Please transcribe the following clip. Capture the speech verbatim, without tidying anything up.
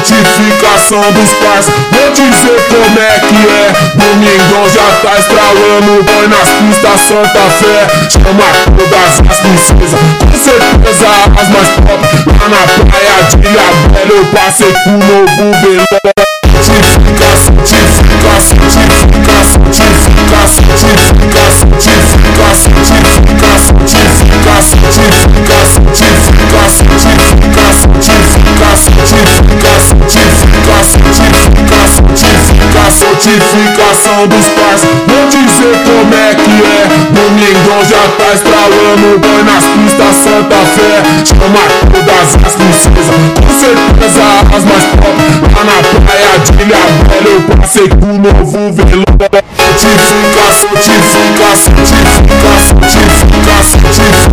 Santificação dos pais, vou dizer como é que é. Domingão já tá estralando, põe nas pistas Santa Fé. Chama todas as princesas, com certeza as mais top. Lá na praia de Ilhabela eu passei com o novo velão. Santificação, santificação, santificação, santificação, santificação, santificação, santificação, santificação, santificação, santificação, santificação dos pais, vou dizer como é que é. Domingão já tá estralando, põe nas pistas Santa Fé. Chama todas as princesas, com certeza as mais top. Lá na praia de Ilhabela eu passei com o novo velão. Santificação, santificação, santificação, santificação, santificação.